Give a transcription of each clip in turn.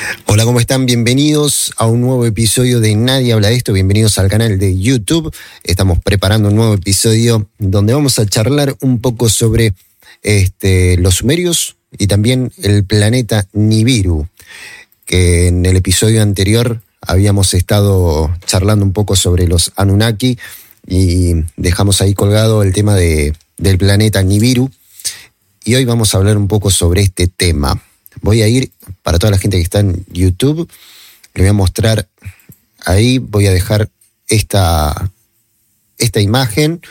Hola, ¿cómo están? Bienvenidos a un nuevo episodio de Nadie Habla de Esto. Bienvenidos al canal de YouTube. Estamos preparando un nuevo episodio donde vamos a charlar un poco sobre los sumerios y también el planeta Nibiru, que en el episodio anterior habíamos estado charlando un poco sobre los Anunnaki y dejamos ahí colgado el tema del planeta Nibiru. Y hoy vamos a hablar un poco sobre este tema. Voy a ir, para toda la gente que está en YouTube, le voy a mostrar ahí, voy a dejar esta imagen.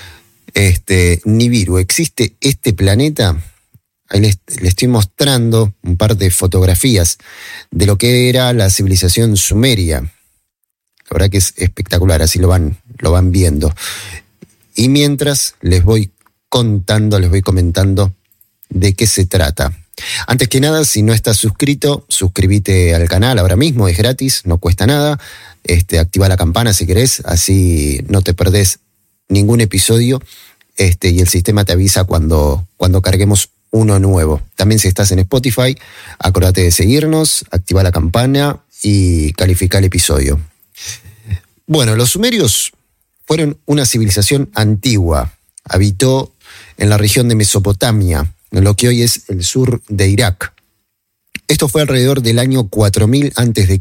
Nibiru, ¿existe este planeta? Ahí le estoy mostrando un par de fotografías de lo que era la civilización sumeria. La verdad que es espectacular, así lo van viendo. Y mientras les voy comentando de qué se trata. Antes que nada, si no estás suscrito, suscríbete al canal ahora mismo, es gratis, no cuesta nada. Activa la campana si querés, así no te perdés ningún episodio y el sistema te avisa cuando carguemos uno nuevo. También si estás en Spotify, acordate de seguirnos, activa la campana y califica el episodio. Bueno, los sumerios fueron una civilización antigua. Habitó en la región de Mesopotamia, en lo que hoy es el sur de Irak. Esto fue alrededor del año 4000 a.C.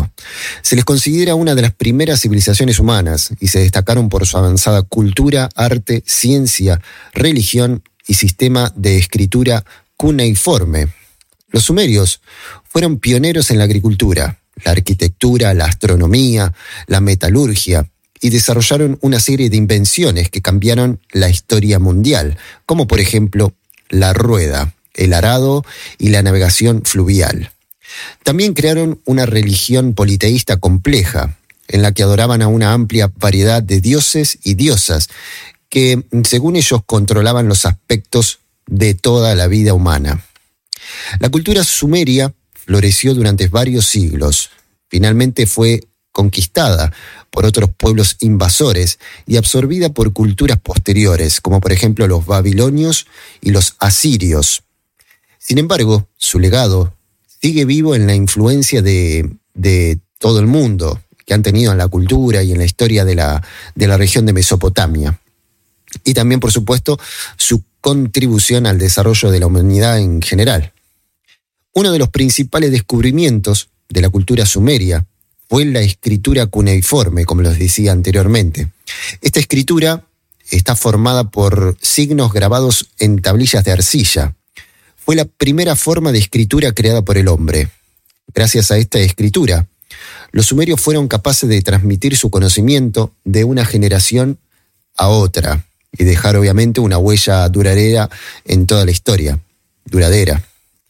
Se les considera una de las primeras civilizaciones humanas y se destacaron por su avanzada cultura, arte, ciencia, religión y sistema de escritura cuneiforme. Los sumerios fueron pioneros en la agricultura, la arquitectura, la astronomía, la metalurgia, y desarrollaron una serie de invenciones que cambiaron la historia mundial, como por ejemplo la rueda, el arado y la navegación fluvial. También crearon una religión politeísta compleja, en la que adoraban a una amplia variedad de dioses y diosas, que según ellos controlaban los aspectos de toda la vida humana. La cultura sumeria floreció durante varios siglos. Finalmente fue conquistada por otros pueblos invasores y absorbida por culturas posteriores, como por ejemplo los babilonios y los asirios. Sin embargo, su legado sigue vivo en la influencia de todo el mundo que han tenido en la cultura y en la historia de la región de Mesopotamia. Y también, por supuesto, su contribución al desarrollo de la humanidad en general. Uno de los principales descubrimientos de la cultura sumeria fue la escritura cuneiforme, como les decía anteriormente. Esta escritura está formada por signos grabados en tablillas de arcilla. Fue la primera forma de escritura creada por el hombre. Gracias a esta escritura, los sumerios fueron capaces de transmitir su conocimiento de una generación a otra y dejar obviamente una huella duradera en toda la historia. Duradera.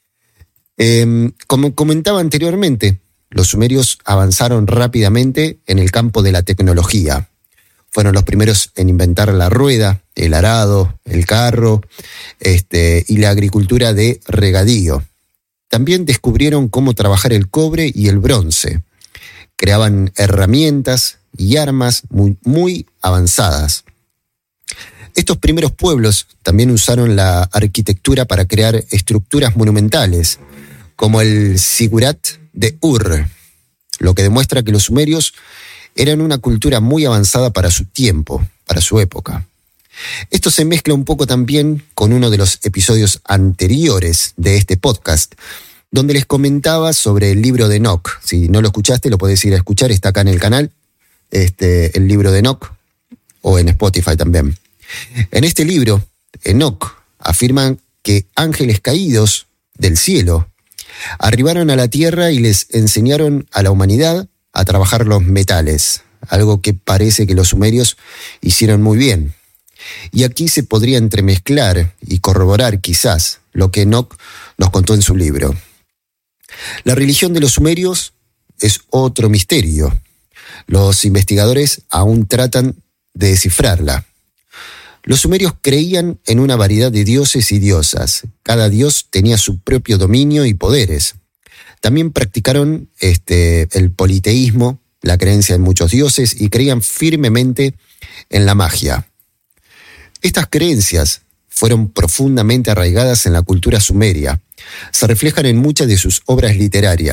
Como comentaba anteriormente, los sumerios avanzaron rápidamente en el campo de la tecnología. Fueron los primeros en inventar la rueda, el arado, el carro, y la agricultura de regadío. También descubrieron cómo trabajar el cobre y el bronce. Creaban herramientas y armas muy, muy avanzadas. Estos primeros pueblos también usaron la arquitectura para crear estructuras monumentales, como el Zigurat de Ur, lo que demuestra que los sumerios eran una cultura muy avanzada para su tiempo, para su época. Esto se mezcla un poco también con uno de los episodios anteriores de este podcast, donde les comentaba sobre el libro de Enoch. Si no lo escuchaste, lo podés ir a escuchar, está acá en el canal, el libro de Enoch, o en Spotify también. En este libro, Enoch afirma que ángeles caídos del cielo arribaron a la tierra y les enseñaron a la humanidad a trabajar los metales, algo que parece que los sumerios hicieron muy bien. Y aquí se podría entremezclar y corroborar quizás lo que Enoch nos contó en su libro. La religión de los sumerios es otro misterio. Los investigadores aún tratan de descifrarla. Los sumerios creían en una variedad de dioses y diosas. Cada dios tenía su propio dominio y poderes. También practicaron el politeísmo, la creencia en muchos dioses, y creían firmemente en la magia. Estas creencias fueron profundamente arraigadas en la cultura sumeria. Se reflejan en muchas de sus obras literarias,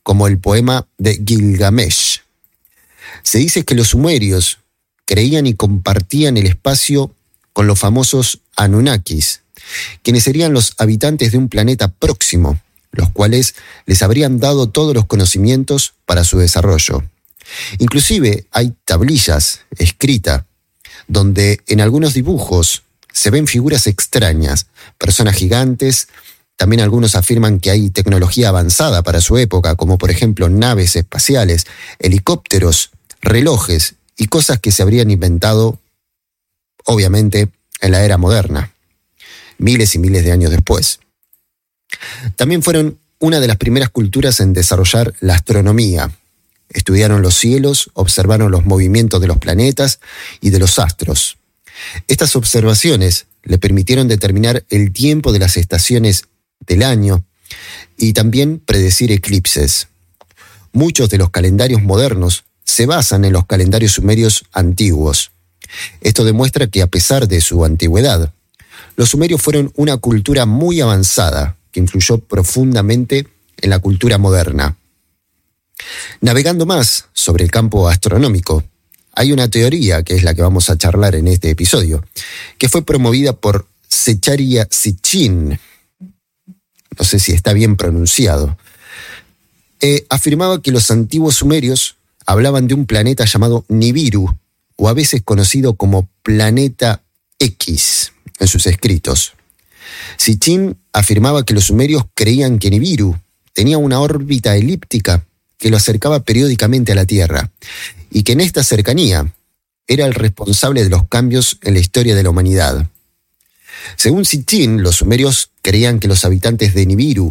como el poema de Gilgamesh. Se dice que los sumerios creían y compartían el espacio con los famosos Anunnakis, quienes serían los habitantes de un planeta próximo, los cuales les habrían dado todos los conocimientos para su desarrollo. Inclusive hay tablillas escritas donde en algunos dibujos se ven figuras extrañas, personas gigantes. También algunos afirman que hay tecnología avanzada para su época, como por ejemplo naves espaciales, helicópteros, relojes y cosas que se habrían inventado, obviamente, en la era moderna, miles y miles de años después. También fueron una de las primeras culturas en desarrollar la astronomía. Estudiaron los cielos, observaron los movimientos de los planetas y de los astros. Estas observaciones le permitieron determinar el tiempo de las estaciones del año y también predecir eclipses. Muchos de los calendarios modernos se basan en los calendarios sumerios antiguos. Esto demuestra que a pesar de su antigüedad, los sumerios fueron una cultura muy avanzada que influyó profundamente en la cultura moderna. Navegando más sobre el campo astronómico, hay una teoría, que es la que vamos a charlar en este episodio, que fue promovida por Zecharia Sitchin. No sé si está bien pronunciado. Afirmaba que los antiguos sumerios hablaban de un planeta llamado Nibiru, o a veces conocido como Planeta X en sus escritos. Sitchin afirmaba que los sumerios creían que Nibiru tenía una órbita elíptica que lo acercaba periódicamente a la Tierra, y que en esta cercanía era el responsable de los cambios en la historia de la humanidad. Según Sitchin, los sumerios creían que los habitantes de Nibiru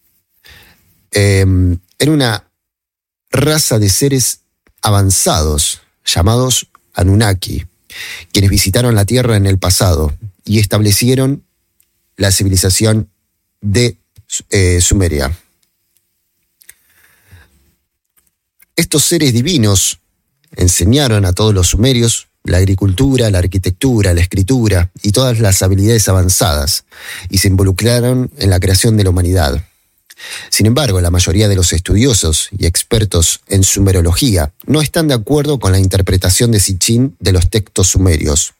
eran una raza de seres avanzados llamados Anunnaki, quienes visitaron la Tierra en el pasado y establecieron la civilización de Sumeria. Estos seres divinos enseñaron a todos los sumerios la agricultura, la arquitectura, la escritura y todas las habilidades avanzadas, y se involucraron en la creación de la humanidad. Sin embargo, la mayoría de los estudiosos y expertos en sumerología no están de acuerdo con la interpretación de Sitchin de los textos sumerios.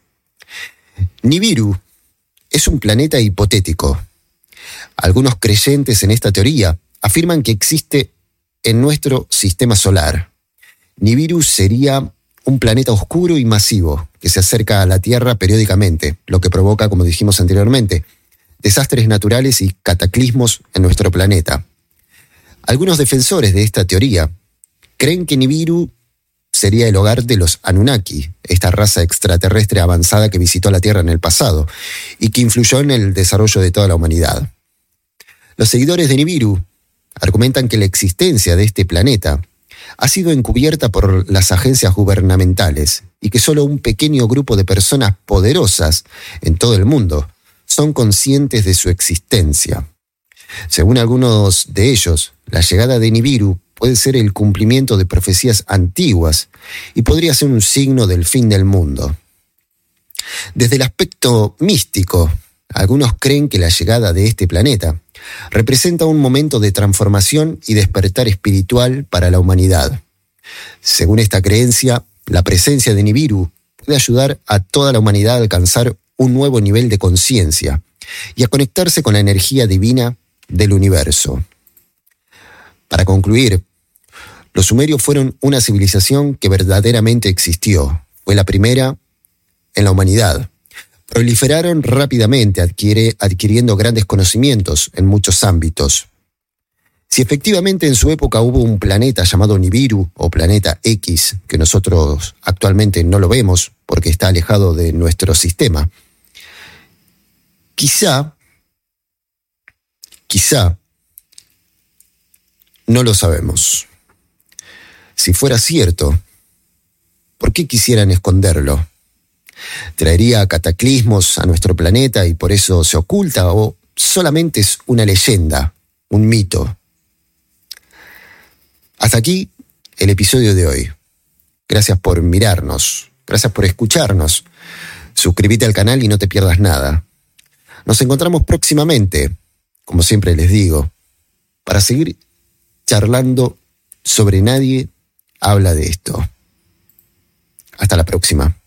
Nibiru es un planeta hipotético. Algunos creyentes en esta teoría afirman que existe en nuestro sistema solar. Nibiru sería un planeta oscuro y masivo que se acerca a la Tierra periódicamente, lo que provoca, como dijimos anteriormente, desastres naturales y cataclismos en nuestro planeta. Algunos defensores de esta teoría creen que Nibiru sería el hogar de los Anunnaki, esta raza extraterrestre avanzada que visitó la Tierra en el pasado y que influyó en el desarrollo de toda la humanidad. Los seguidores de Nibiru argumentan que la existencia de este planeta ha sido encubierta por las agencias gubernamentales y que solo un pequeño grupo de personas poderosas en todo el mundo son conscientes de su existencia. Según algunos de ellos, la llegada de Nibiru puede ser el cumplimiento de profecías antiguas y podría ser un signo del fin del mundo. Desde el aspecto místico, algunos creen que la llegada de este planeta representa un momento de transformación y despertar espiritual para la humanidad. Según esta creencia, la presencia de Nibiru puede ayudar a toda la humanidad a alcanzar un nuevo nivel de conciencia y a conectarse con la energía divina del universo. Para concluir, los sumerios fueron una civilización que verdaderamente existió. Fue la primera en la humanidad. Proliferaron rápidamente, adquiriendo grandes conocimientos en muchos ámbitos. Si efectivamente en su época hubo un planeta llamado Nibiru o Planeta X, que nosotros actualmente no lo vemos porque está alejado de nuestro sistema, quizá, no lo sabemos. Si fuera cierto, ¿por qué quisieran esconderlo? ¿Traería cataclismos a nuestro planeta y por eso se oculta, o solamente es una leyenda, un mito? Hasta aquí el episodio de hoy. Gracias por mirarnos, gracias por escucharnos. Suscríbete al canal y no te pierdas nada. Nos encontramos próximamente, como siempre les digo, para seguir charlando sobre nadie habla de esto. Hasta la próxima.